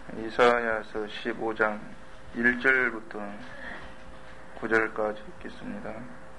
이사야서 15장 1절부터 9절까지 읽겠습니다.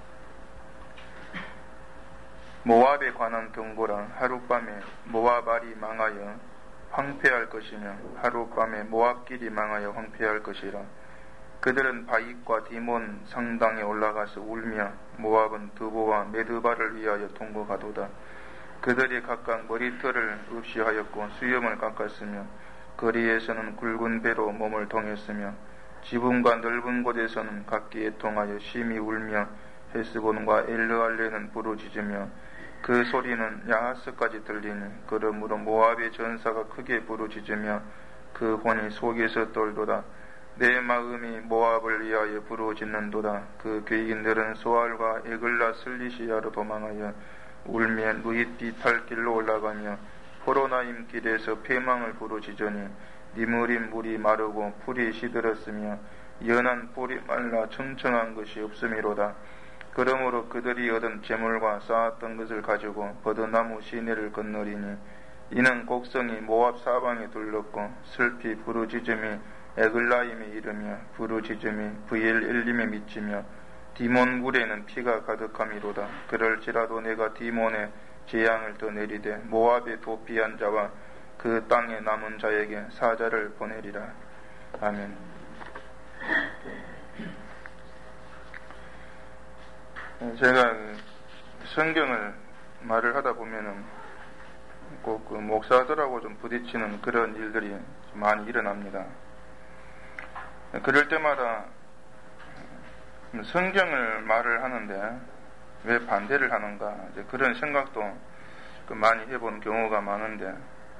모압에 관한 경고라. 하룻밤에 모압알이 망하여 황폐할 것이며 하룻밤에 모압길이 망하여 황폐할 것이라. 그들은 바익과 디몬 상당에 올라가서 울며 모압은 드보와 메드바를 위하여 통곡하도다. 그들이 각각 머리털을 없이하였고 수염을 깎았으며 거리에서는 굵은 배로 몸을 통했으며 지붕과 넓은 곳에서는 각기에 통하여 심히 울며 헤스본과 엘르알레는 부르짖으며 그 소리는 야하스까지 들리니 그러므로 모압의 전사가 크게 부르짖으며 그 혼이 속에서 떨도다. 내 마음이 모압을 위하여 부르짖는도다. 그 귀인들은 소알과 에글라 슬리시아로 도망하여 울며 루잇비탈 길로 올라가며 호로나임 길에서 패망을 부르짖으니 니므림 물이 마르고 풀이 시들었으며 연한 뿔이 말라 청청한 것이 없음이로다. 그러므로 그들이 얻은 재물과 쌓았던 것을 가지고 버드나무 시내를 건너리니 이는 곡성이 모압 사방에 둘렀고 슬피 부르짖음이 에글라임에 이르며 부르짖음이 브엘엘림에 미치며 디몬 물에는 피가 가득함이로다. 그럴지라도 내가 디몬에 재앙을 더 내리되 모압의 도피한 자와 그 땅에 남은 자에게 사자를 보내리라. 아멘. 제가 성경을 말을 하다 보면은 꼭 그 목사들하고 좀 부딪히는 그런 일들이 많이 일어납니다. 그럴 때마다 성경을 말을 하는데 왜 반대를 하는가 이제 그런 생각도 많이 해본 경우가 많은데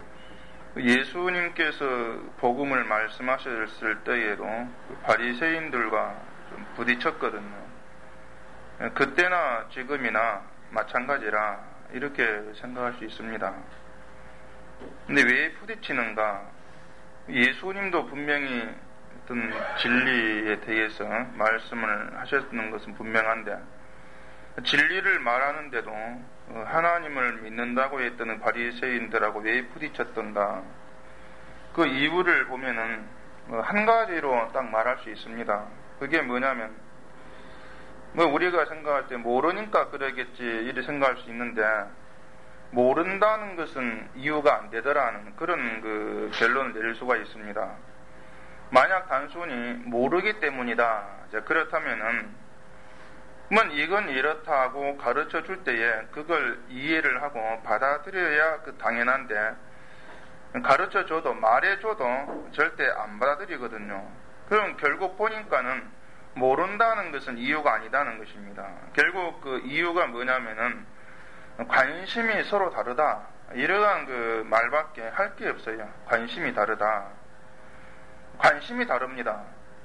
예수님께서 복음을 말씀하셨을 때에도 바리새인들과 좀 부딪혔거든요. 그때나 지금이나 마찬가지라 이렇게 생각할 수 있습니다. 근데 왜 부딪히는가? 예수님도 분명히 어떤 진리에 대해서 말씀을 하셨는 것은 분명한데 진리를 말하는데도 하나님을 믿는다고 했던 바리새인들하고 왜 부딪혔던가? 그 이유를 보면은 한 가지로 딱 말할 수 있습니다. 그게 뭐냐면 우리가 생각할 때 모르니까 그러겠지 이렇게 생각할 수 있는데 모른다는 것은 이유가 안 되더라는 그런 그 결론을 내릴 수가 있습니다. 만약 단순히 모르기 때문이다. 그렇다면은 이건 이렇다 하고 가르쳐 줄 때에 그걸 이해를 하고 받아들여야 당연한데 가르쳐 줘도 말해 줘도 절대 안 받아들이거든요. 그럼 결국 보니까는 모른다는 것은 이유가 아니다는 것입니다. 결국 그 이유가 뭐냐면은 관심이 서로 다르다. 이러한 그 말밖에 할 게 없어요. 관심이 다르다. 관심이 다릅니다.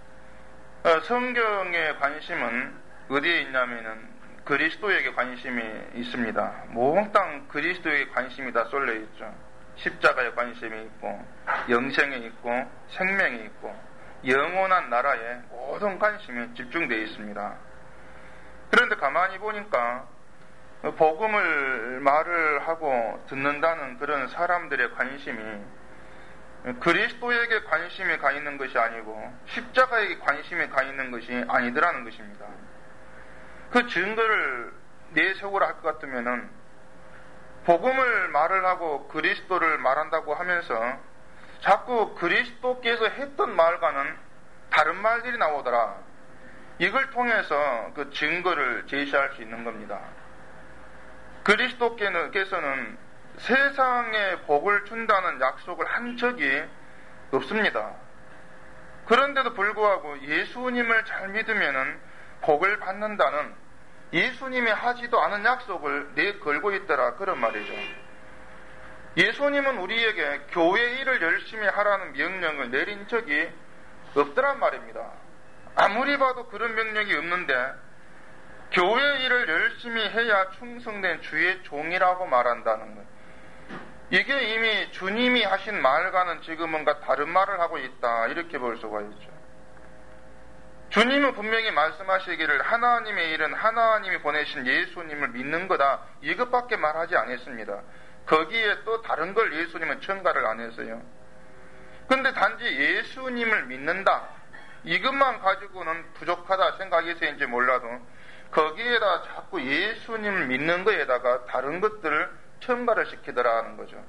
성경의 관심은 어디에 있냐면은 그리스도에게 관심이 있습니다. 몽땅 그리스도에게 관심이 다 쏠려 있죠. 십자가에 관심이 있고 영생에 있고 생명에 있고 영원한 나라에 모든 관심이 집중되어 있습니다. 그런데 가만히 보니까 복음을 말을 하고 듣는다는 그런 사람들의 관심이 그리스도에게 관심이 가 있는 것이 아니고 십자가에게 관심이 가 있는 것이 아니더라는 것입니다. 그 증거를 내세우라 할 것 같으면은 복음을 말을 하고 그리스도를 말한다고 하면서 자꾸 그리스도께서 했던 말과는 다른 말들이 나오더라. 이걸 통해서 그 증거를 제시할 수 있는 겁니다. 그리스도께서는 세상에 복을 준다는 약속을 한 적이 없습니다. 그런데도 불구하고 예수님을 잘 믿으면은 복을 받는다는 예수님이 하지도 않은 약속을 내걸고 있더라. 그런 말이죠. 예수님은 우리에게 교회 일을 열심히 하라는 명령을 내린 적이 없더란 말입니다. 아무리 봐도 그런 명령이 없는데 교회 일을 열심히 해야 충성된 주의 종이라고 말한다는 것. 이게 이미 주님이 하신 말과는 지금은 다른 말을 하고 있다. 이렇게 볼 수가 있죠. 주님은 분명히 말씀하시기를 하나님의 일은 하나님이 보내신 예수님을 믿는 거다. 이것밖에 말하지 않았습니다. 거기에 또 다른 걸 예수님은 첨가를 안 했어요. 근데 단지 예수님을 믿는다, 이것만 가지고는 부족하다 생각해서인지 몰라도 거기에다 자꾸 예수님을 믿는 거에다가 다른 것들을 첨가를 시키더라는 거죠.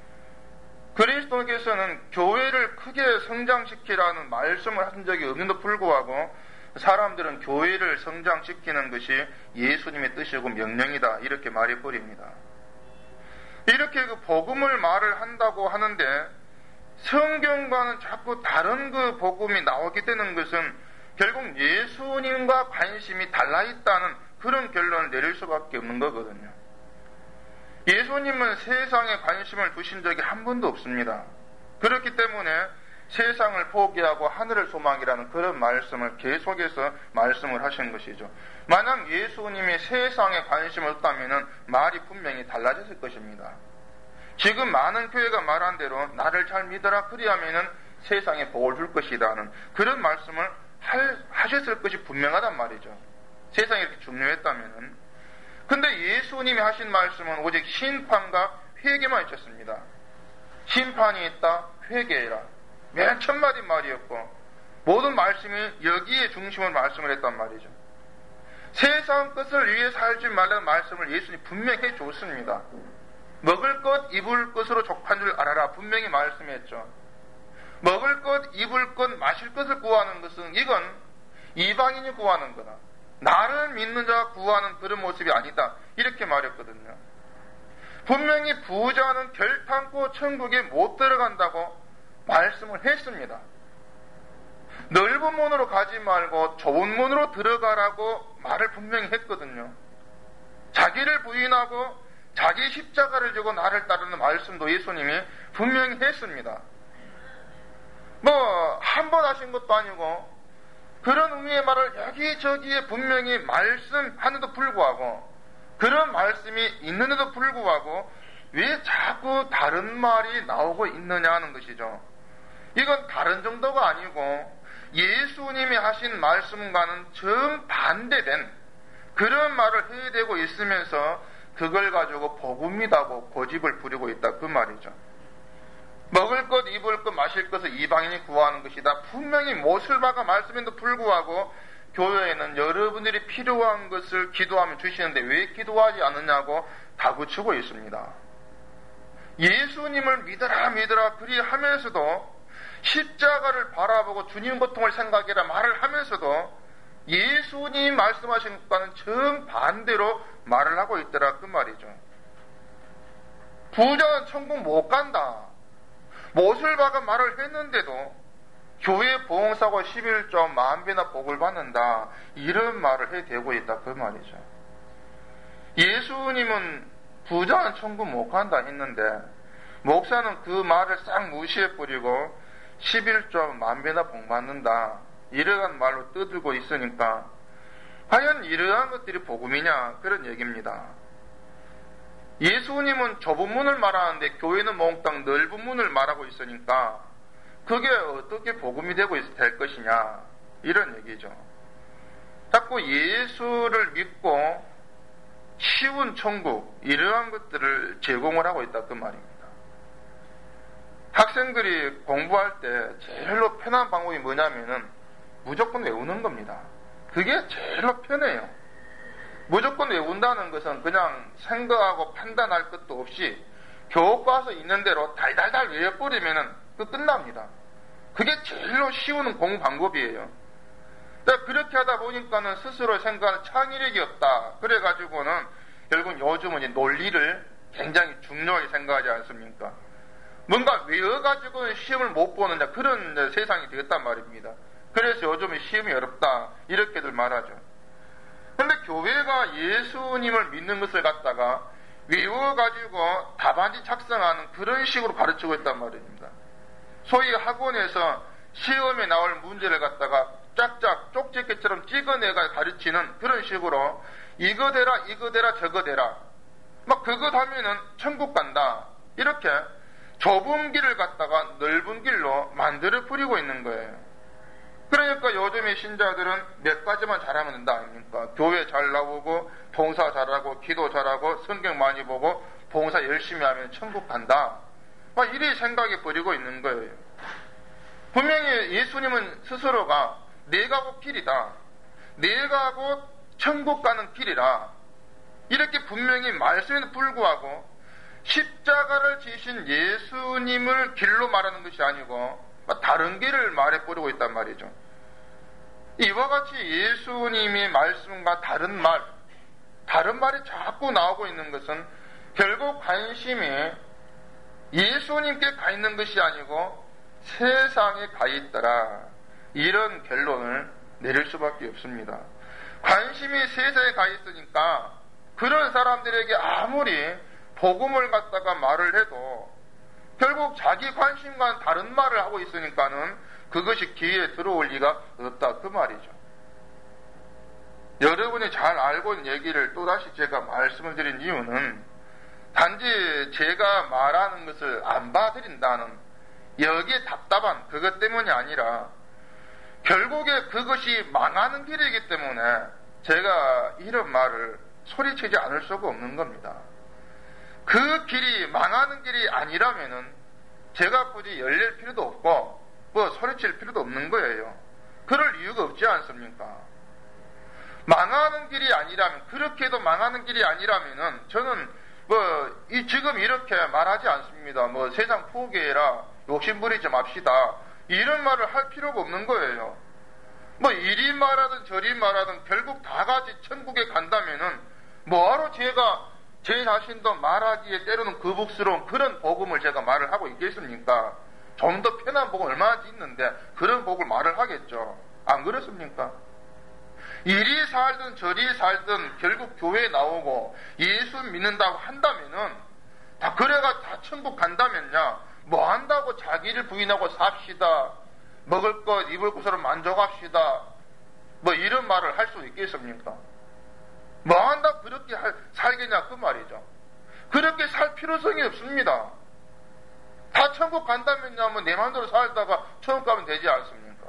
그리스도께서는 교회를 크게 성장시키라는 말씀을 하신 적이 없는데도 불구하고 사람들은 교회를 성장시키는 것이 예수님의 뜻이고 명령이다, 이렇게 말해버립니다. 이렇게 그 복음을 말을 한다고 하는데 성경과는 자꾸 다른 그 복음이 나오게 되는 것은 결국 예수님과 관심이 달라있다는 그런 결론을 내릴 수밖에 없는 거거든요. 예수님은 세상에 관심을 두신 적이 한 번도 없습니다. 그렇기 때문에 세상을 포기하고 하늘을 소망이라는 그런 말씀을 계속해서 말씀을 하신 것이죠. 만약 예수님이 세상에 관심을 없다면 말이 분명히 달라졌을 것입니다. 지금 많은 교회가 말한 대로 나를 잘 믿어라, 그리하면 세상에 복을 줄 것이라는 그런 말씀을 하셨을 것이 분명하단 말이죠. 세상이 이렇게 중요했다면. 근데 예수님이 하신 말씀은 오직 심판과 회개만 있었습니다. 심판이 있다, 회개해라. 맨 첫마디 말이었고 모든 말씀이 여기에 중심으로 말씀을 했단 말이죠. 세상 것을 위해 살지 말라는 말씀을 예수님이 분명히 해줬습니다. 먹을 것, 입을 것으로 족한 줄 알아라, 분명히 말씀했죠. 먹을 것, 입을 것, 마실 것을 구하는 것은 이건 이방인이 구하는 거다, 나를 믿는 자가 구하는 그런 모습이 아니다, 이렇게 말했거든요. 분명히 부자는 결탄코 천국에 못 들어간다고 말씀을 했습니다. 넓은 문으로 가지 말고 좁은 문으로 들어가라고 말을 분명히 했거든요. 자기를 부인하고 자기 십자가를 지고 나를 따르는 말씀도 예수님이 분명히 했습니다. 한 번 하신 것도 아니고 그런 의미의 말을 여기저기에 분명히 말씀하는데도 불구하고, 그런 말씀이 있는데도 불구하고 왜 자꾸 다른 말이 나오고 있느냐 하는 것이죠. 이건 다른 정도가 아니고 예수님이 하신 말씀과는 정반대된 그런 말을 해야 되고 있으면서 그걸 가지고 복음이라고 고집을 부리고 있다, 그 말이죠. 먹을 것, 입을 것, 마실 것을 이방인이 구하는 것이다, 분명히 못을 박아 말씀인데도 불구하고 교회에는 여러분들이 필요한 것을 기도하면 주시는데 왜 기도하지 않느냐고 다그치고 있습니다. 예수님을 믿어라 믿어라 그리하면서도 십자가를 바라보고 주님 고통을 생각해라 말을 하면서도 예수님이 말씀하신 것과는 정반대로 말을 하고 있더라, 그 말이죠. 부자는 천국 못 간다, 못을 박아 말을 했는데도 교회 보험사고 11조 10,000배나 복을 받는다, 이런 말을 해대고 있다, 그 말이죠. 예수님은 부자는 천국 못 간다 했는데 목사는 그 말을 싹 무시해버리고 11조 10,000배나 복 받는다, 이러한 말로 떠들고 있으니까 과연 이러한 것들이 복음이냐, 그런 얘기입니다. 예수님은 좁은 문을 말하는데 교회는 몽땅 넓은 문을 말하고 있으니까 그게 어떻게 복음이 될 것이냐, 이런 얘기죠. 자꾸 예수를 믿고 쉬운 천국, 이러한 것들을 제공을 하고 있다, 그 말입니다. 학생들이 공부할 때 제일로 편한 방법이 뭐냐면은 무조건 외우는 겁니다. 그게 제일로 편해요. 무조건 외운다는 것은 그냥 생각하고 판단할 것도 없이 교과서 있는 대로 달달달 외워버리면은 끝납니다. 그게 제일로 쉬운 공부 방법이에요. 그렇게 하다 보니까는 스스로 생각하는 창의력이 없다, 그래가지고는 결국 요즘은 이제 논리를 굉장히 중요하게 생각하지 않습니까? 뭔가 외워가지고는 시험을 못 보느냐, 그런 세상이 되었단 말입니다. 그래서 요즘은 시험이 어렵다, 이렇게들 말하죠. 그런데 교회가 예수님을 믿는 것을 갖다가 외워가지고 답안지 작성하는 그런 식으로 가르치고 있단 말입니다. 소위 학원에서 시험에 나올 문제를 갖다가 짝짝 쪽집게처럼 찍어내가 가르치는 그런 식으로 이거 대라 이거 대라 저거 대라 막 그것 하면은 천국 간다, 이렇게 좁은 길을 갖다가 넓은 길로 만들어 버리고 있는 거예요. 그러니까 요즘의 신자들은 몇 가지만 잘하면 된다 아닙니까? 교회 잘 나오고 봉사 잘하고 기도 잘하고 성경 많이 보고 봉사 열심히 하면 천국 간다, 막 이리 생각해 버리고 있는 거예요. 분명히 예수님은 스스로가 내가 곧 길이다. 내가 곧 천국 가는 길이라. 이렇게 분명히 말씀에도 불구하고 십자가를 지신 예수님을 길로 말하는 것이 아니고 다른 길을 말해버리고 있단 말이죠. 이와 같이 예수님의 말씀과 다른 말이 자꾸 나오고 있는 것은 결국 관심이 예수님께 가 있는 것이 아니고 세상에 가 있더라. 이런 결론을 내릴 수밖에 없습니다. 관심이 세상에 가 있으니까 그런 사람들에게 아무리 복음을 갖다가 말을 해도 결국 자기 관심과는 다른 말을 하고 있으니까는 그것이 귀에 들어올 리가 없다. 그 말이죠. 여러분이 잘 알고 있는 얘기를 또다시 제가 말씀을 드린 이유는 단지 제가 말하는 것을 안 받아들인다는 여기에 답답한 그것 때문이 아니라 결국에 그것이 망하는 길이기 때문에 제가 이런 말을 소리치지 않을 수가 없는 겁니다. 그 길이 망하는 길이 아니라면은 제가 굳이 열릴 필요도 없고 소리칠 필요도 없는 거예요. 그럴 이유가 없지 않습니까? 망하는 길이 아니라면, 그렇게도 망하는 길이 아니라면은 저는 지금 이렇게 말하지 않습니다. 세상 포기해라, 욕심 부리지 맙시다, 이런 말을 할 필요가 없는 거예요. 이리 말하든 저리 말하든 결국 다 같이 천국에 간다면은 뭐하러 제가 제 자신도 말하기에 때로는 거북스러운 그런 복음을 제가 말을 하고 있겠습니까? 좀 더 편한 복음 얼마나 있는데 그런 복을 말을 하겠죠. 안 그렇습니까? 이리 살든 저리 살든 결국 교회에 나오고 예수 믿는다고 한다면은 다 그래가 다 천국 간다면야 뭐 한다고 자기를 부인하고 삽시다, 먹을 것 입을 것으로 만족합시다, 이런 말을 할 수 있겠습니까? 뭐 한다 그렇게 살겠냐 그 말이죠. 그렇게 살 필요성이 없습니다. 다 천국 간다면야 내 마음대로 살다가 천국 가면 되지 않습니까?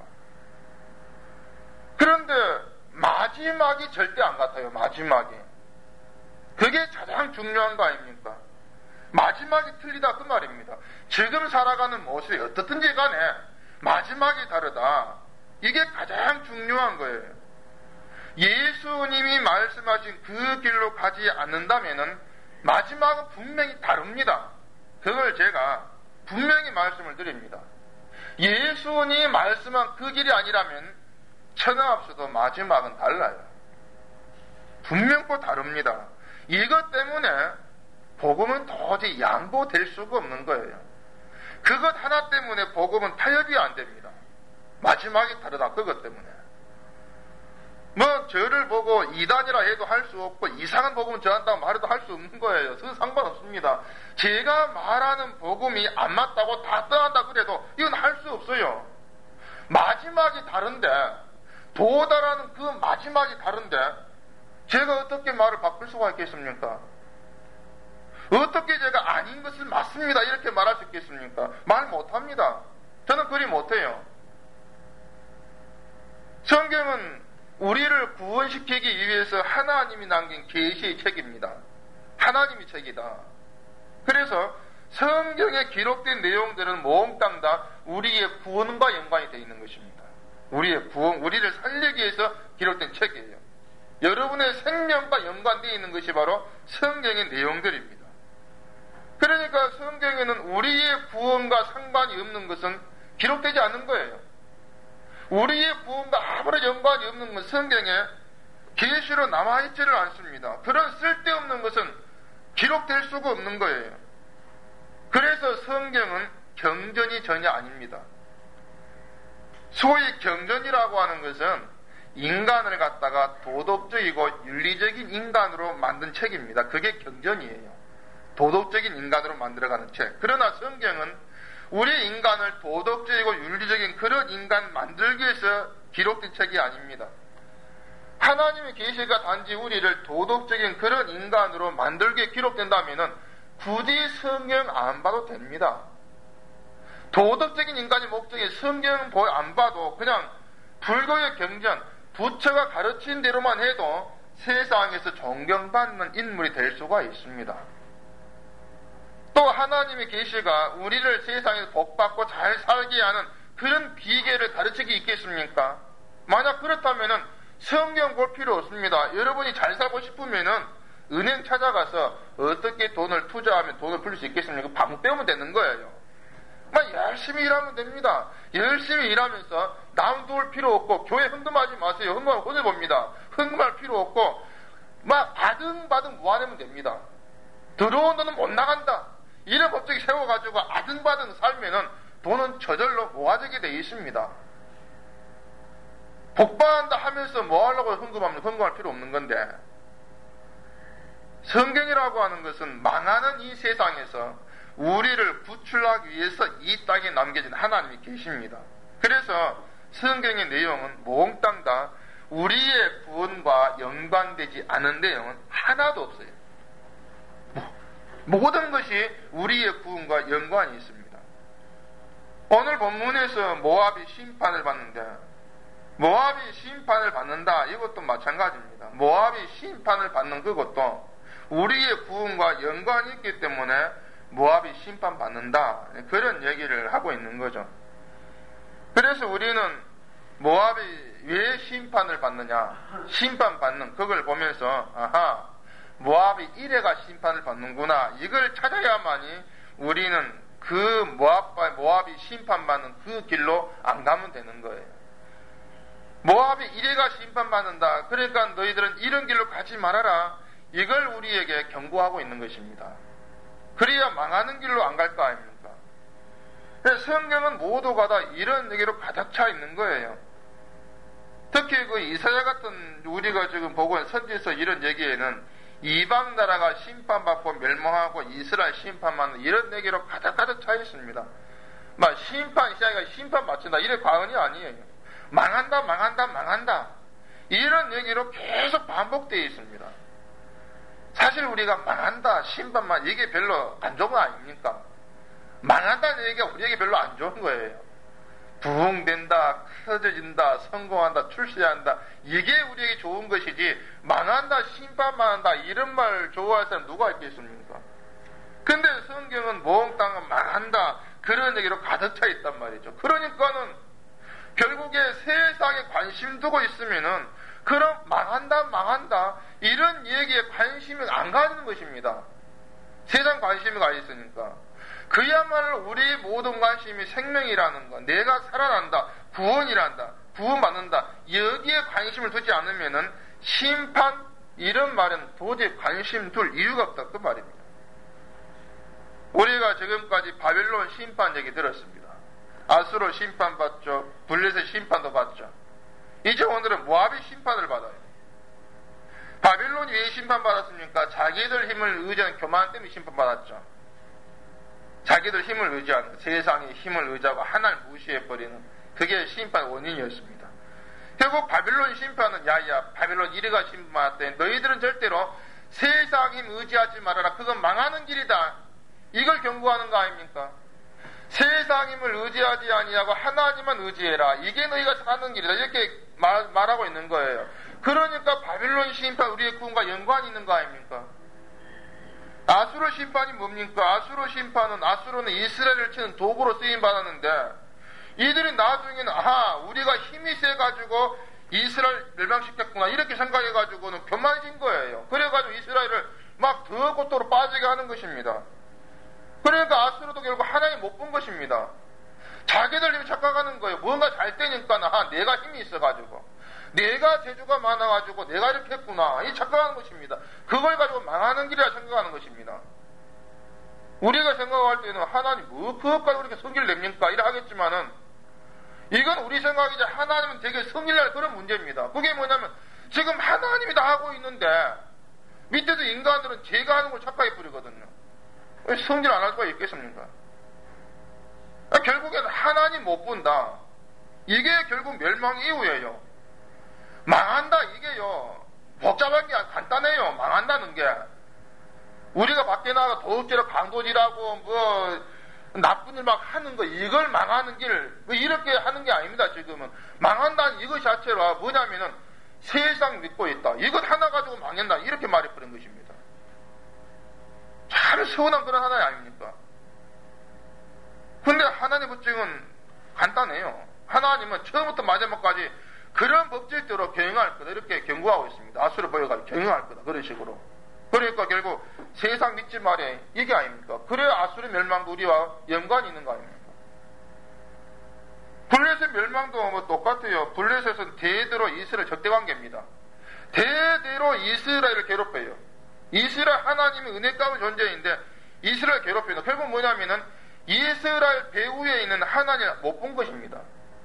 그런데 마지막이 절대 안 같아요. 마지막이. 그게 가장 중요한 거 아닙니까? 마지막이 틀리다 그 말입니다. 지금 살아가는 모습이 어떻든지 간에 마지막이 다르다. 이게 가장 중요한 거예요. 예수님이 말씀하신 그 길로 가지 않는다면은 마지막은 분명히 다릅니다. 그걸 제가 분명히 말씀을 드립니다. 예수님이 말씀한 그 길이 아니라면 천하없어도 마지막은 달라요. 분명코 다릅니다. 이것 때문에 복음은 도저히 양보될 수가 없는 거예요. 그것 하나 때문에 복음은 타협이 안 됩니다. 마지막이 다르다. 그것 때문에. 저를 보고 이단이라 해도 할 수 없고 이상한 복음을 전한다고 말해도 할 수 없는 거예요. 그건 상관없습니다. 제가 말하는 복음이 안 맞다고 다 떠난다 그래도 이건 할 수 없어요. 마지막이 다른데, 도달하는 그 마지막이 다른데 제가 어떻게 말을 바꿀 수가 있겠습니까? 어떻게 제가 아닌 것을 맞습니다 이렇게 말할 수 있겠습니까? 말 못합니다. 저는 그리 못해요. 성경은 우리를 구원시키기 위해서 하나님이 남긴 계시의 책입니다. 하나님의 책이다. 그래서 성경에 기록된 내용들은 몽땅 다 우리의 구원과 연관이 되어 있는 것입니다. 우리의 구원, 우리를 살리기 위해서 기록된 책이에요. 여러분의 생명과 연관되어 있는 것이 바로 성경의 내용들입니다. 그러니까 성경에는 우리의 구원과 상관이 없는 것은 기록되지 않는 거예요. 우리의 구원과 아무런 연관이 없는 것은 성경에 계시로 남아있지를 않습니다. 그런 쓸데없는 것은 기록될 수가 없는 거예요. 그래서 성경은 경전이 전혀 아닙니다. 소위 경전이라고 하는 것은 인간을 갖다가 도덕적이고 윤리적인 인간으로 만든 책입니다. 그게 경전이에요. 도덕적인 인간으로 만들어가는 책. 그러나 성경은 우리 인간을 도덕적이고 윤리적인 그런 인간 만들기 위해서 기록된 책이 아닙니다. 하나님의 계시가 단지 우리를 도덕적인 그런 인간으로 만들기에 기록된다면 굳이 성경 안 봐도 됩니다. 도덕적인 인간의 목적이 성경 안 봐도 그냥 불교의 경전, 부처가 가르친 대로만 해도 세상에서 존경받는 인물이 될 수가 있습니다. 또 하나님의 계시가 우리를 세상에서 복받고 잘 살게 하는 그런 비계를 가르치기 있겠습니까? 만약 그렇다면은 성경 볼 필요 없습니다. 여러분이 잘 살고 싶으면은 은행 찾아가서 어떻게 돈을 투자하면 돈을 벌 수 있겠습니까? 방 빼면 되는 거예요. 열심히 일하면 됩니다. 열심히 일하면서 남 도울 필요 없고 교회 헌금하지 마세요. 헌금하면 혼내봅니다. 헌금할 필요 없고 아등바등 모아내면 됩니다. 들어온 돈은 못 나간다. 이런 법칙 세워가지고 아등바등 살면은 돈은 저절로 모아지게 돼 있습니다. 복받는다 하면서 뭐 하려고 헌금하면 헌금할 필요 없는 건데, 성경이라고 하는 것은 망하는 이 세상에서 우리를 구출하기 위해서 이 땅에 남겨진 하나님이 계십니다. 그래서 성경의 내용은 몽땅 다 우리의 구원과 연관되지 않은 내용은 하나도 없어요. 모든 것이 우리의 구원과 연관이 있습니다. 오늘 본문에서 모압이 심판을 받는데, 모압이 심판을 받는다, 이것도 마찬가지입니다. 모압이 심판을 받는 그것도 우리의 구원과 연관이 있기 때문에 모압이 심판받는다, 그런 얘기를 하고 있는 거죠. 그래서 우리는 모압이 왜 심판을 받느냐, 심판받는 그걸 보면서 아하, 모압이 이래가 심판을 받는구나, 이걸 찾아야만이 우리는 그 모압이 심판받는 그 길로 안 가면 되는 거예요. 모압이 이래가 심판받는다, 그러니까 너희들은 이런 길로 가지 말아라, 이걸 우리에게 경고하고 있는 것입니다. 그래야 망하는 길로 안 갈 거 아닙니까? 성경은 모두가 다 이런 얘기로 가득 차 있는 거예요. 특히 그 이사야 같은 우리가 지금 보고 있는 선지서 이런 얘기에는 이방 나라가 심판받고 멸망하고 이스라엘 심판받는 이런 얘기로 가득 차 있습니다. 심판 시작이 심판 맞춘다, 이래 과언이 아니에요. 망한다 이런 얘기로 계속 반복되어 있습니다. 사실 우리가 망한다, 심판만, 이게 별로 안 좋은 거 아닙니까? 망한다는 얘기가 우리에게 별로 안 좋은 거예요. 부흥된다, 커져진다, 성공한다, 출세한다, 이게 우리에게 좋은 것이지, 망한다, 심판만 한다, 이런 말 좋아할 사람 누가 있겠습니까? 근데 성경은 몽땅 망한다, 그런 얘기로 가득 차 있단 말이죠. 그러니까는 결국에 세상에 관심 두고 있으면은 그럼 망한다 이런 얘기에 관심이 안 가는 것입니다. 세상 관심이 가 있으니까. 그야말로 우리의 모든 관심이 생명이라는 것, 내가 살아난다, 구원이란다, 구원받는다, 여기에 관심을 두지 않으면은 심판, 이런 말은 도저히 관심 둘 이유가 없다, 그 말입니다. 우리가 지금까지 바벨론 심판 얘기 들었습니다. 아수르 심판받죠. 블레셋 심판도 받죠. 이제 오늘은 모압이 심판을 받아요. 바벨론이 왜 심판받았습니까? 자기들 힘을 의지하는 교만 때문에 심판받았죠. 자기들 힘을 의지하는, 세상의 힘을 의지하고 하나를 무시해버리는, 그게 심판 원인이었습니다. 결국 바벨론 심판은 바벨론 이래가 심판받았대, 너희들은 절대로 세상 힘 의지하지 말아라, 그건 망하는 길이다, 이걸 경고하는 거 아닙니까? 세상 힘을 의지하지 아니하고 하나님만 의지해라, 이게 너희가 사는 길이다, 이렇게 말하고 있는 거예요. 그러니까 바벨론 심판 우리의 구원과 연관이 있는 거 아닙니까? 아수르 심판이 뭡니까? 아수르는 이스라엘을 치는 도구로 쓰임 받았는데, 이들이 나중에는 우리가 힘이 세가지고 이스라엘 멸망시켰구나, 이렇게 생각해가지고는 교만해진 거예요. 그래가지고 이스라엘을 막 더 고토로 빠지게 하는 것입니다. 그러니까 아수르도 결국 하나님 못 본 것입니다. 자기들 힘이 착각하는 거예요. 뭔가 잘 되니까 내가 힘이 있어가지고, 내가 재주가 많아가지고 내가 이렇게 했구나, 이 착각하는 것입니다. 그걸 가지고 망하는 길이라 생각하는 것입니다. 우리가 생각할 때는 하나님 그것 가지고 이렇게 성기를 냅니까? 이래 하겠지만은, 이건 우리 생각이지 하나님은 되게 성질날 그런 문제입니다. 그게 뭐냐면 지금 하나님이 다 하고 있는데 밑에서 인간들은 제가 하는 걸 착각해 버리거든요. 성질 안 할 수가 있겠습니까? 결국에는 하나님 못 본다, 이게 결국 멸망 이후예요. 망한다, 이게요 복잡한 게 간단해요. 망한다는 게 우리가 밖에 나가 도둑질하고 강도질하고 나쁜 일 막 하는 거, 이걸 망하는 길 이렇게 하는 게 아닙니다. 지금은 망한다는 이것 자체로 뭐냐면은 세상 믿고 있다, 이것 하나 가지고 망한다, 이렇게 말해버린 것입니다. 참 서운한 그런 하나님 아닙니까? 근데 하나님의 법칙은 간단해요. 하나님은 처음부터 마지막까지 그런 법칙대로 경영할 거다. 이렇게 경고하고 있습니다. 아수르 보여가지고 경영할 거다. 그런 식으로. 그러니까 결국 세상 믿지 말에 이게 아닙니까? 그래야 아수르 멸망도 우리와 연관이 있는 거 아닙니까? 블레셋 멸망도 뭐 똑같아요. 블레셋은 대대로 이스라엘 적대관계입니다. 대대로 이스라엘을 괴롭혀요. 이스라엘 하나님의 은혜 가운 존재인데 이스라엘 괴롭히는 결국 뭐냐면은 이스라엘 배후에 있는 하나님을 못 본 것입니다.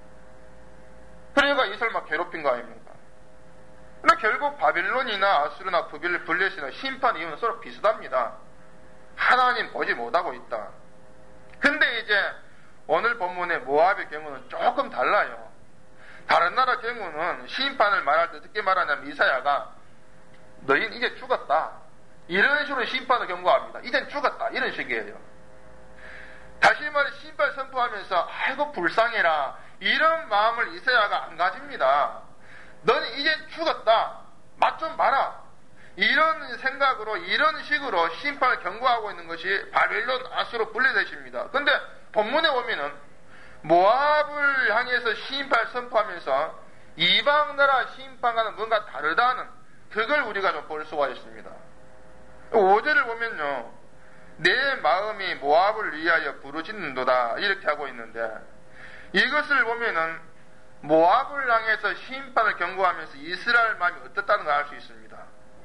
그러니까 이스라엘 막 괴롭힌 거 아닙니까? 근데 결국 바빌론이나 아수르나 블레셋이나 심판 이유는 서로 비슷합니다. 하나님 보지 못하고 있다. 근데 이제 오늘 본문의 모압의 경우는 조금 달라요. 다른 나라 경우는 심판을 말할 때 어떻게 말하냐면 이사야가 너희는 이제 죽었다. 이런 식으로 심판을 경고합니다. 이젠 죽었다. 이런 식이에요. 다시 말해 심판 선포하면서 아이고 불쌍해라. 이런 마음을 이사야가 안 가집니다. 너는 이젠 죽었다. 맛 좀 봐라. 이런 생각으로 이런 식으로 심판을 경고하고 있는 것이 바벨론, 아수르, 블레셋입니다. 근데 본문에 보면은 모압을 향해서 심판 선포하면서 이방 나라 심판과는 뭔가 다르다는 그걸 우리가 좀 볼 수가 있습니다. 5절을 보면요. 내 마음이 모압을 위하여 부르짖는도다 이렇게 하고 있는데 이것을 보면은 모압을 향해서 심판을 경고하면서 이스라엘 마음이 어떻다는 걸 알 수 있습니다.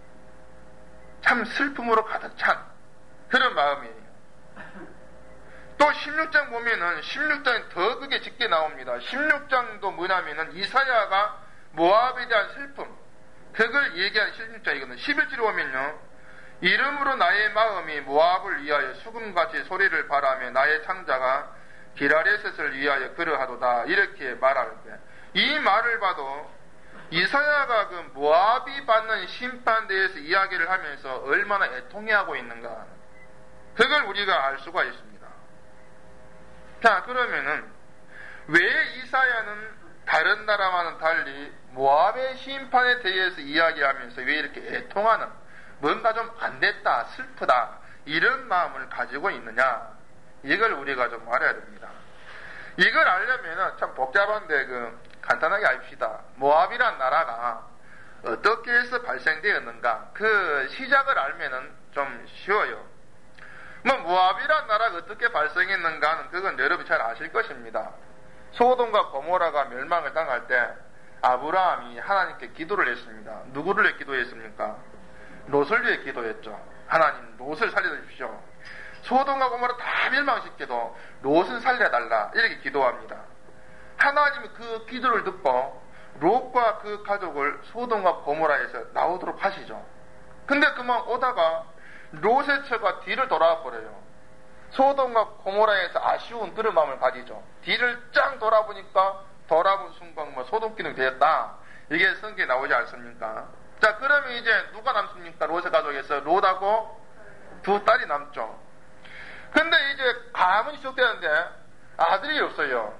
참 슬픔으로 가득 찬 그런 마음이에요. 또 16장 보면은 16장에 더 그게 짙게 나옵니다. 16장도 뭐냐면은 이사야가 모압에 대한 슬픔 그걸 얘기한 16장이거든요. 11절에 보면요. 이름으로 나의 마음이 모압을 위하여 수금같이 소리를 바라며 나의 창자가 기라레셋을 위하여 그러하도다 이렇게 말하는데 이 말을 봐도 이사야가 그 모압이 받는 심판에 대해서 이야기를 하면서 얼마나 애통해하고 있는가 그걸 우리가 알 수가 있습니다. 자 그러면은 왜 이사야는 다른 나라와는 달리 모압의 심판에 대해서 이야기하면서 왜 이렇게 애통하는 뭔가 좀 안 됐다 슬프다 이런 마음을 가지고 있느냐 이걸 우리가 좀 알아야 됩니다. 이걸 알려면은 참 복잡한데 간단하게 알읍시다. 모압이란 나라가 어떻게 해서 발생되었는가 그 시작을 알면은 좀 쉬워요. 모압이란 나라가 어떻게 발생했는가는 그건 여러분이 잘 아실 것입니다. 소돔과 고모라가 멸망을 당할 때 아브라함이 하나님께 기도를 했습니다. 누구를 위해 기도했습니까? 롯을 위해 기도했죠. 하나님 롯을 살려주십시오. 소돔과 고모라 다 멸망시켜도 롯은 살려달라 이렇게 기도합니다. 하나님이 그 기도를 듣고 롯과 그 가족을 소돔과 고모라에서 나오도록 하시죠. 근데 그만 오다가 롯의 처가 뒤를 돌아와 버려요. 소돔과 고모라에서 아쉬운 그런 마음을 가지죠. 뒤를 짱 돌아보니까 돌아본 순간 소돔 기능 되었다. 이게 성경에 나오지 않습니까? 자 그러면 이제 누가 남습니까? 롯의 가족에서 롯하고 두 딸이 남죠. 근데 이제 가문이 시작되는데 아들이 없어요.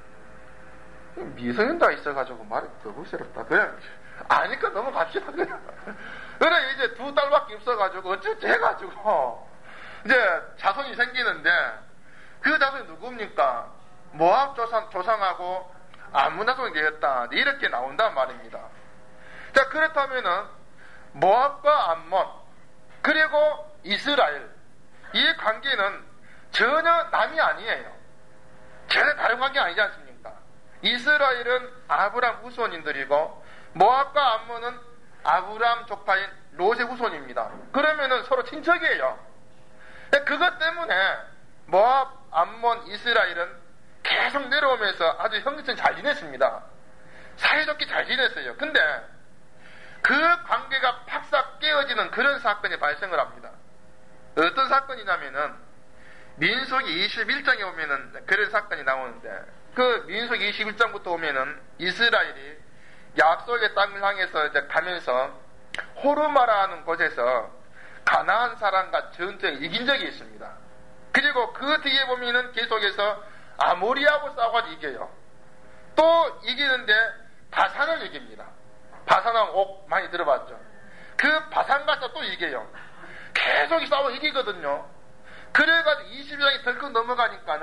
미성년자가 있어가지고 말이 거북스럽다. 그냥 아니까 넘어갑시다. 그래 이제 두 딸밖에 없어가지고 어쩌지 해가지고 이제 자손이 생기는데 그 자손이 누굽니까? 모압 조상하고 암몬 자손이 되었다. 이렇게 나온단 말입니다. 자 그렇다면은 모압과 암몬 그리고 이스라엘 이 관계는 전혀 남이 아니에요. 전혀 다른 관계 아니지 않습니까? 이스라엘은 아브람 후손인들이고 모압과 암몬은 아브람 조카인 롯의 후손입니다. 그러면은 서로 친척이에요. 그것 때문에 모압, 암몬, 이스라엘은 계속 내려오면서 아주 형제처럼 잘 지냈습니다. 사이좋게 잘 지냈어요. 근데 그 관계가 팍싹 깨어지는 그런 사건이 발생을 합니다. 어떤 사건이냐면은 민수기 21장에 보면은 그런 사건이 나오는데 그 민수기 21장부터 보면은 이스라엘이 약속의 땅을 향해서 이제 가면서 호르마라는 곳에서 가나안 사람과 전쟁 이긴 적이 있습니다. 그리고 그 뒤에 보면은 계속해서 아모리하고 싸워가지고 이겨요. 또 이기는데 바산을 이깁니다. 바산하면 옥 많이 들어봤죠. 그 바산 가서 또 이겨요. 계속 싸워 이기거든요. 그래가지고 20장이 덜컥 넘어가니까는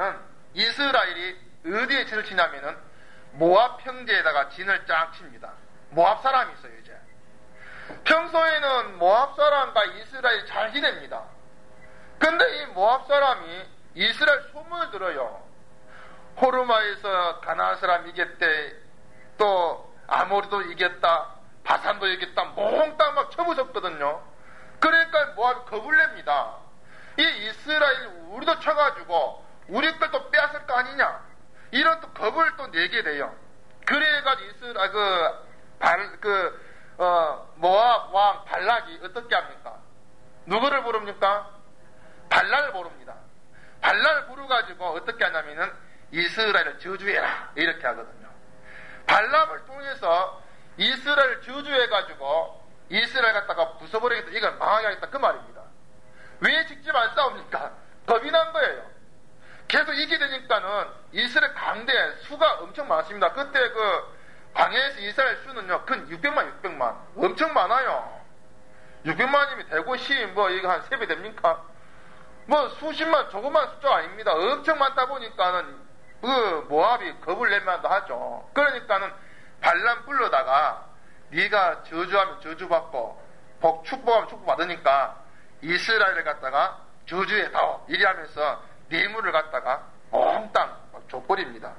이스라엘이 어디에 진을 치냐면은 모압 평지에다가 진을 쫙 칩니다. 모압 사람이 있어요, 이제. 평소에는 모압 사람과 이스라엘이 잘 지냅니다. 근데 이 모압 사람이 이스라엘 소문을 들어요. 호르마에서 가나안 사람 이겼대, 또 아모리도 이겼다, 바산도 이겼다, 몽땅 막 쳐부셨거든요. 그러니까 모압이 겁을 냅니다. 이 이스라엘 우리도 쳐가지고 우리 걸 또 빼앗을 거 아니냐, 이런 또 겁을 또 내게 돼요. 그래가지고 모압 왕 발락이 어떻게 합니까? 누구를 부릅니까? 발락을 부릅니다. 발락을 부르가지고 어떻게 하냐면은 이스라엘을 저주해라, 이렇게 하거든요. 발람을 통해서 이스라엘을 저주해가지고 이스라엘 갖다가 부숴버리겠다, 이걸 망하게 하겠다, 그 말입니다. 왜 직접 안 싸웁니까? 겁이 난 거예요. 계속 이기게 되니까는 이스라엘 강대 수가 엄청 많습니다. 그때 그 광야에서 이스라엘 수는요, 근 600만 엄청 많아요. 600만이면 대구 시 이거 한 3배 됩니까? 수십만, 조그만 숫자 아닙니다. 엄청 많다 보니까는 모압이 겁을 낼만도 하죠. 그러니까는 발람 불러다가 네가 저주하면 저주받고 축복하면 축복받으니까 이스라엘을 갖다가 저주해다오, 이리 하면서 뇌물을 갖다가 몽땅 줘버립니다.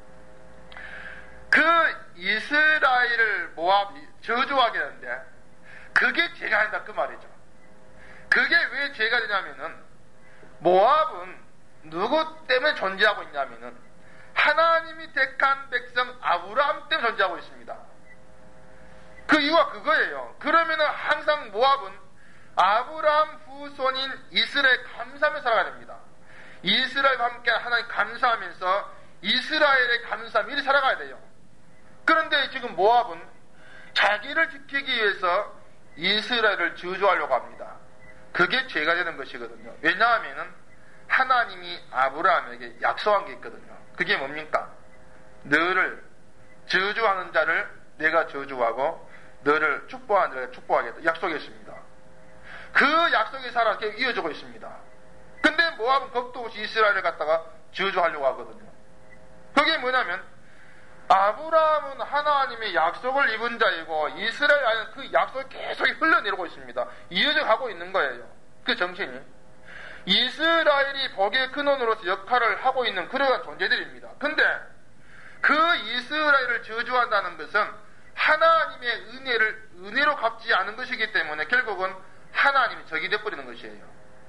그 이스라엘을 모압이 저주하게 되는데 그게 죄가 아니다, 그 말이죠. 그게 왜 죄가 되냐면은 모압은 누구 때문에 존재하고 있냐면은 하나님이 택한 백성 아브라함 때문에 존재하고 있습니다. 그 이유가 그거예요. 그러면은 항상 모압은 아브라함 후손인 이스라엘 감사하며 살아가야 됩니다. 이스라엘과 함께 하나님 감사하면서 이스라엘의 감사하며 이렇게 살아가야 돼요. 그런데 지금 모압은 자기를 지키기 위해서 이스라엘을 저주하려고 합니다. 그게 죄가 되는 것이거든요. 왜냐하면은 하나님이 아브라함에게 약속한 게 있거든요. 그게 뭡니까? 너를 저주하는 자를 내가 저주하고 너를 축복하는 자를 축복하겠다, 약속했습니다. 그 약속이 살아 계속 이어지고 있습니다. 근데 모압은 겁도 없이 이스라엘을 갖다가 저주하려고 하거든요. 그게 뭐냐면 아브라함은 하나님의 약속을 입은 자이고 이스라엘 안에는 그 약속이 계속 흘러내리고 있습니다. 이어져 가고 있는 거예요. 그 정신이. 이스라엘이 복의 근원으로서 역할을 하고 있는 그러한 존재들입니다. 근데 그 이스라엘을 저주한다는 것은 하나님의 은혜로 갚지 않은 것이기 때문에 결국은 하나님이 적이 되어버리는 것이에요.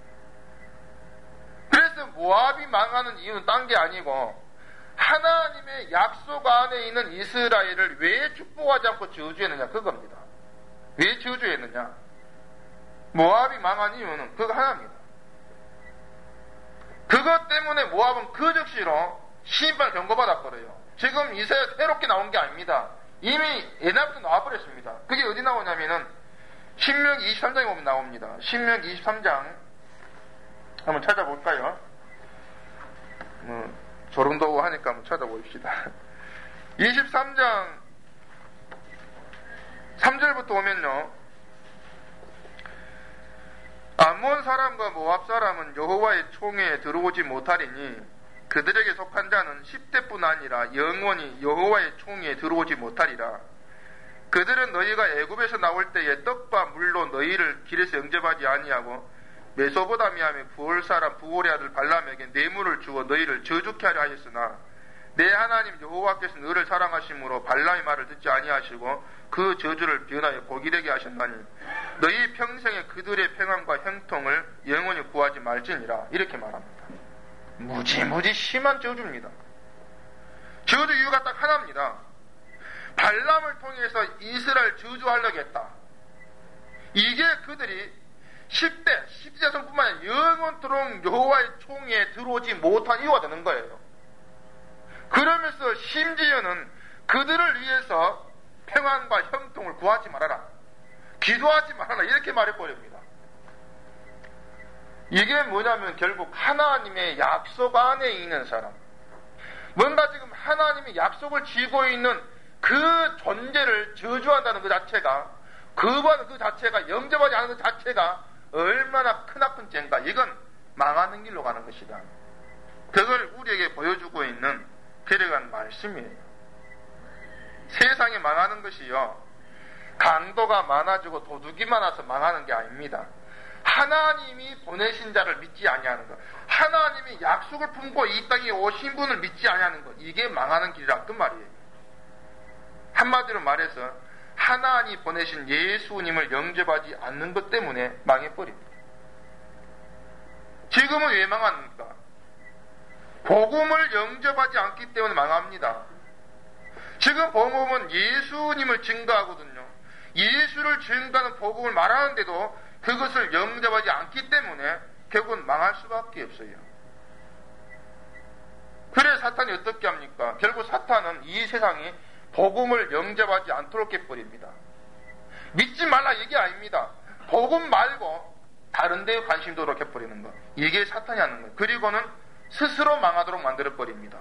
그래서 모압이 망하는 이유는 딴 게 아니고 하나님의 약속 안에 있는 이스라엘을 왜 축복하지 않고 저주했느냐, 그겁니다. 왜 저주했느냐? 모압이 망한 이유는 그거 하나입니다. 그것 때문에 모압은 그 즉시로 심판 경고받아버려요. 지금 이사야 새롭게 나온 게 아닙니다. 이미 옛날부터 나와버렸습니다. 그게 어디 나오냐면은 신명기 23장에 보면 나옵니다. 신명기 23장 한번 찾아볼까요? 조롱도 오고 하니까 한번 찾아봅시다. 23장 3절부터 오면요, 암몬 사람과 모압 사람은 여호와의 총회에 들어오지 못하리니 그들에게 속한 자는 10대뿐 아니라 영원히 여호와의 총회에 들어오지 못하리라. 그들은 너희가 애굽에서 나올 때에 떡과 물로 너희를 길에서 영접하지 아니하고 메소보다미아의 부올 사람 부올의 아들 발람에게 뇌물을 주어 너희를 저주케 하려 하였으나 내 하나님 여호와께서 너를 사랑하심으로 발람의 말을 듣지 아니하시고 그 저주를 변하여 복이 되게 하셨나니 너희 평생에 그들의 평안과 형통을 영원히 구하지 말지니라, 이렇게 말합니다. 무지무지 심한 저주입니다. 저주 이유가 딱 하나입니다. 발람을 통해서 이스라엘 저주하려고 했다. 이게 그들이 10대 자손뿐만 아니라 영원토록 여호와의 총회에 들어오지 못한 이유가 되는 거예요. 그러면서 심지어는 그들을 위해서 평안과 형통을 구하지 말아라, 기도하지 말아라, 이렇게 말해버립니다. 이게 뭐냐면 결국 하나님의 약속 안에 있는 사람, 뭔가 지금 하나님의 약속을 쥐고 있는 그 존재를 저주한다는 그 자체가, 그 자체가, 영접하지 않은 그 자체가 얼마나 크나큰 죄인가. 이건 망하는 길로 가는 것이다. 그걸 우리에게 보여주고 있는 데려간 말씀이에요. 세상이 망하는 것이요, 강도가 많아지고 도둑이 많아서 망하는 게 아닙니다. 하나님이 보내신 자를 믿지 아니하는 것, 하나님이 약속을 품고 이 땅에 오신 분을 믿지 아니하는 것, 이게 망하는 길이라 그 말이에요. 한마디로 말해서 하나님이 보내신 예수님을 영접하지 않는 것 때문에 망해버립니다. 지금은 왜 망합니까? 복음을 영접하지 않기 때문에 망합니다. 지금 복음은 예수님을 증거하거든요. 예수를 증거하는 복음을 말하는데도 그것을 영접하지 않기 때문에 결국은 망할 수밖에 없어요. 그래 사탄이 어떻게 합니까? 결국 사탄은 이 세상이 복음을 영접하지 않도록 해버립니다. 믿지 말라 얘기 아닙니다. 복음 말고 다른 데에 관심 도록 해버리는 것, 이게 사탄이 하는 거예요. 그리고는 스스로 망하도록 만들어버립니다.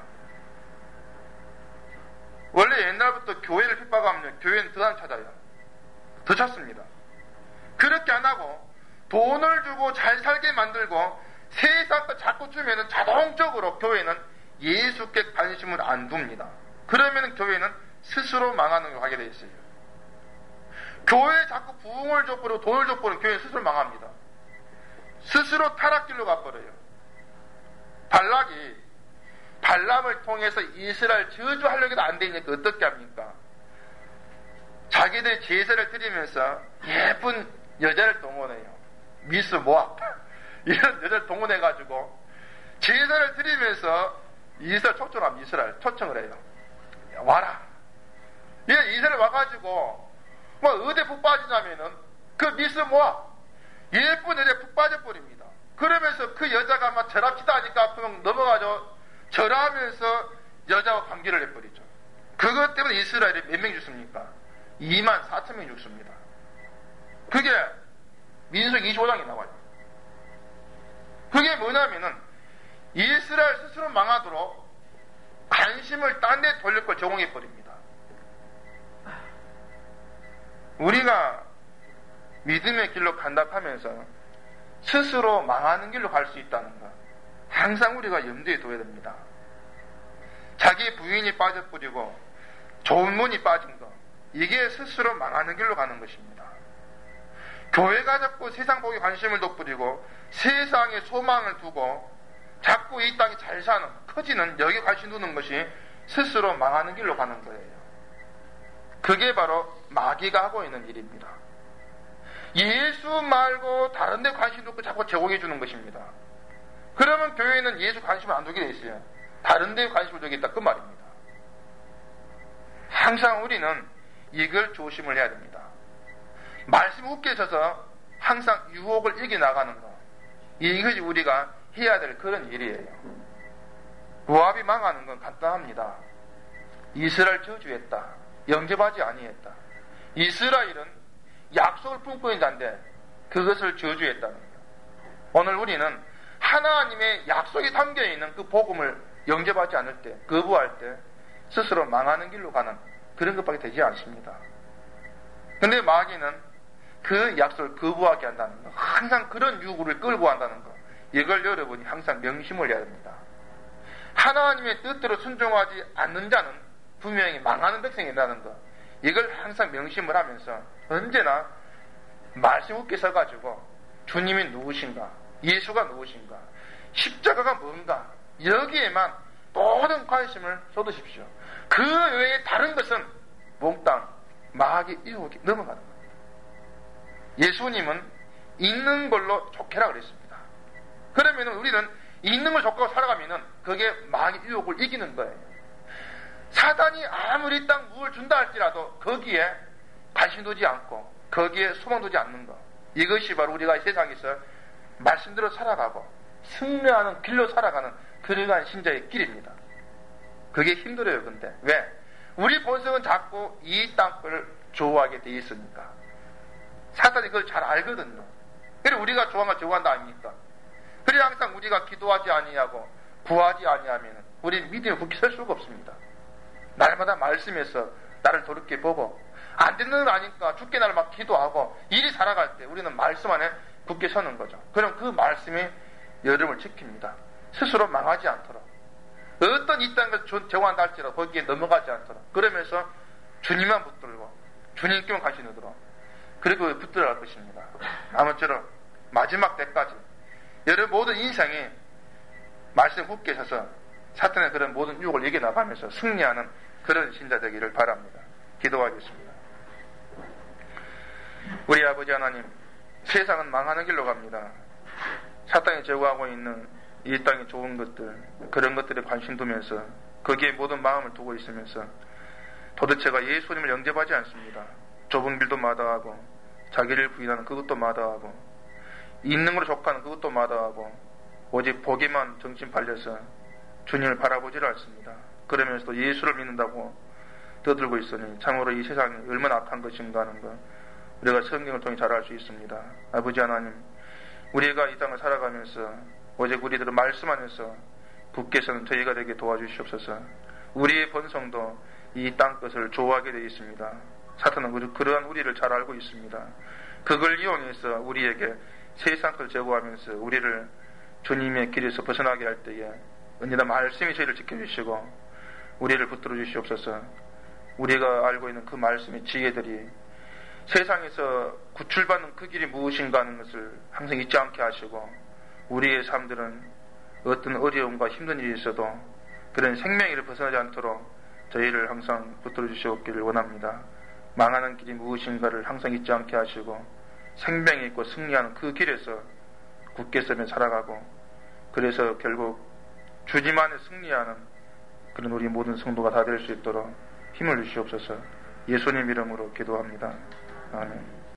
원래 옛날부터 교회를 핍박하면 교회는 더 안 찾아요. 더 찾습니다. 그렇게 안 하고 돈을 주고 잘 살게 만들고 세상 거 자꾸 주면은 자동적으로 교회는 예수께 관심을 안 둡니다. 그러면은 교회는 스스로 망하는 걸 하게 돼 있어요. 교회에 자꾸 부흥을 줘버리고 돈을 줘버리면 교회는 스스로 망합니다. 스스로 타락길로 가버려요. 발락이 발람을 통해서 이스라엘 저주하려고도 안 되니까 어떻게 합니까? 자기들 제사를 드리면서 예쁜 여자를 동원해요. 미스 모압 이런 여자를 동원해가지고 제사를 드리면서 이스라엘 초청을 해요. 와라. 이스라엘 와가지고 뭐 어디에 푹 빠지냐면은 그 미스 모압 예쁜 여자에 푹 빠져버립니다. 그러면서 그 여자가 막 절합치다 하니까 넘어가죠. 절하면서 여자와 관계를 해버리죠. 그것 때문에 이스라엘이 몇 명 죽습니까? 24,000명이 죽습니다. 그게 민수기 25장에 나와요. 그게 뭐냐면은 이스라엘 스스로 망하도록 관심을 딴 데 돌릴 걸 제공해버립니다. 우리가 믿음의 길로 간다하면서 스스로 망하는 길로 갈 수 있다는 것, 항상 우리가 염두에 둬야 됩니다. 자기 부인이 빠져버리고 좋은 분이 빠진 것, 이게 스스로 망하는 길로 가는 것입니다. 교회가 자꾸 세상 복에 관심을 돋부리고 세상에 소망을 두고 자꾸 이 땅이 잘 사는, 커지는, 여기에 관심 두는 것이 스스로 망하는 길로 가는 거예요. 그게 바로 마귀가 하고 있는 일입니다. 예수 말고 다른 데 관심 두고 자꾸 제공해 주는 것입니다. 그러면 교회는 예수 관심을 안 두게 돼 있어요. 다른 데에 관심을 두겠다 그 말입니다. 항상 우리는 이걸 조심을 해야 됩니다. 말씀 웃게 서서 항상 유혹을 이겨나가는 것, 이것이 우리가 해야 될 그런 일이에요. 모압이 망하는 건 간단합니다. 이스라엘 저주했다, 영접하지 아니했다. 이스라엘은 약속을 품고 있는 자인데 그것을 저주했다는 거예요. 오늘 우리는 하나님의 약속이 담겨있는 그 복음을 영접하지 않을 때, 거부할 때 스스로 망하는 길로 가는 그런 것밖에 되지 않습니다. 근데 마귀는 그 약속을 거부하게 한다는 것, 항상 그런 유혹을 끌고 한다는 것, 이걸 여러분이 항상 명심을 해야 됩니다. 하나님의 뜻대로 순종하지 않는 자는 분명히 망하는 백성이라는 것, 이걸 항상 명심을 하면서 언제나 말씀 웃게 서가지고 주님이 누구신가, 예수가 누구신가, 십자가가 뭔가, 여기에만 모든 관심을 쏟으십시오. 그 외에 다른 것은 몽땅 마귀 유혹에 넘어가는 겁니다. 예수님은 있는 걸로 족해라 그랬습니다. 그러면 우리는 있는 걸 족하고 살아가면 그게 마귀 유혹을 이기는 거예요. 사단이 아무리 땅 무엇을 준다 할지라도 거기에 관심 두지 않고 거기에 소망 두지 않는 것, 이것이 바로 우리가 이 세상에서 말씀대로 살아가고 승리하는 길로 살아가는 그러한 신자의 길입니다. 그게 힘들어요. 근데 왜? 우리 본성은 자꾸 이 땅을 좋아하게 돼 있으니까. 사탄이 그걸 잘 알거든요. 그래서 우리가 좋아한가 좋아한다 아닙니까? 그래 항상 우리가 기도하지 아니하고 구하지 아니하면 우리 믿음이 굳게 설 수가 없습니다. 날마다 말씀에서 나를 돌이켜 보고 안 되는 건 아니까 죽게 나를 막 기도하고 일이 살아갈 때 우리는 말씀 안에 굳게 서는 거죠. 그럼 그 말씀이 여러분을 지킵니다. 스스로 망하지 않도록, 어떤 이 땅을 정한다 할지라도 거기에 넘어가지 않도록, 그러면서 주님만 붙들고 주님께만 관심 두도록 그리고 붙들어갈 것입니다. 아무쪼록 마지막 때까지 여러분 모든 인생에 말씀 굳게 서서 사탄의 그런 모든 유혹을 이겨나가면서 승리하는 그런 신자 되기를 바랍니다. 기도하겠습니다. 우리 아버지 하나님, 세상은 망하는 길로 갑니다. 사탄이 제거하고 있는 이 땅의 좋은 것들, 그런 것들에 관심 두면서 거기에 모든 마음을 두고 있으면서 도대체가 예수님을 영접하지 않습니다. 좁은 길도 마다하고 자기를 부인하는 그것도 마다하고 있는 걸로 족하는 그것도 마다하고 오직 보기만 정신 팔려서 주님을 바라보지를 않습니다. 그러면서도 예수를 믿는다고 떠들고 있으니 참으로 이 세상이 얼마나 악한 것인가 하는 것 우리가 성경을 통해 잘 알 수 있습니다. 아버지 하나님, 우리가 이 땅을 살아가면서 오직 우리들은 말씀 안에서 굳게서는 저희가 되게 도와주시옵소서. 우리의 본성도 이 땅 것을 좋아하게 되어 있습니다. 사탄은 그러한 우리를 잘 알고 있습니다. 그걸 이용해서 우리에게 세상 것을 제거하면서 우리를 주님의 길에서 벗어나게 할 때에 언제나 말씀이 저희를 지켜주시고 우리를 붙들어 주시옵소서. 우리가 알고 있는 그 말씀의 지혜들이 세상에서 구출받는 그 길이 무엇인가 하는 것을 항상 잊지 않게 하시고 우리의 삶들은 어떤 어려움과 힘든 일이 있어도 그런 생명을 벗어나지 않도록 저희를 항상 붙들어 주시옵기를 원합니다. 망하는 길이 무엇인가를 항상 잊지 않게 하시고 생명이 있고 승리하는 그 길에서 굳게 서며 살아가고 그래서 결국 주님만에 승리하는 그런 우리 모든 성도가 다 될 수 있도록 힘을 주시옵소서. 예수님 이름으로 기도합니다. 아멘.